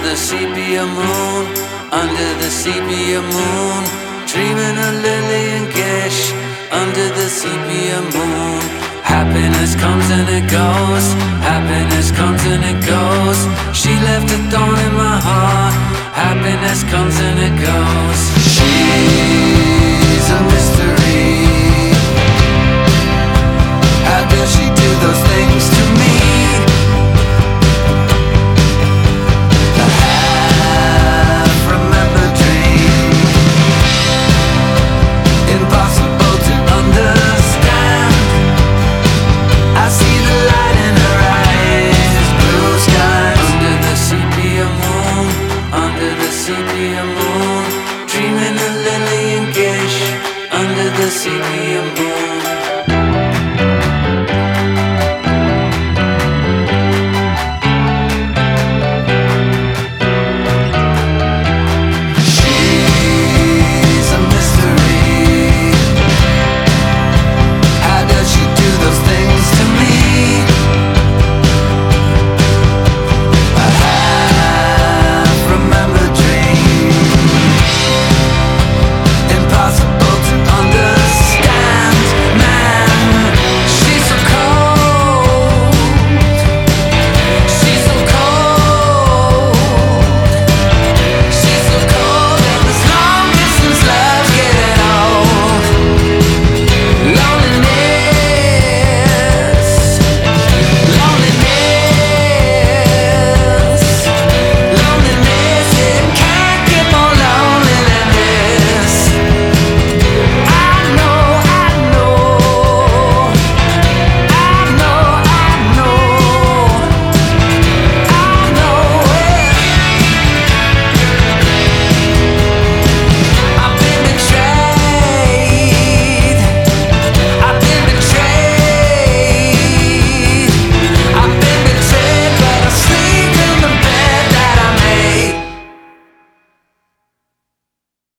the sepia moon, under the sepia moon, dreaming of Lily and Gish, under the sepia moon. Happiness comes and it goes, happiness comes and it goes. She left a thorn in my heart, happiness comes and it goes. She's a mystery. How does she do those things to me? A half-remembered dream, impossible to understand. I see the light in her eyes, blue skies, under the sepia moon, under the sepia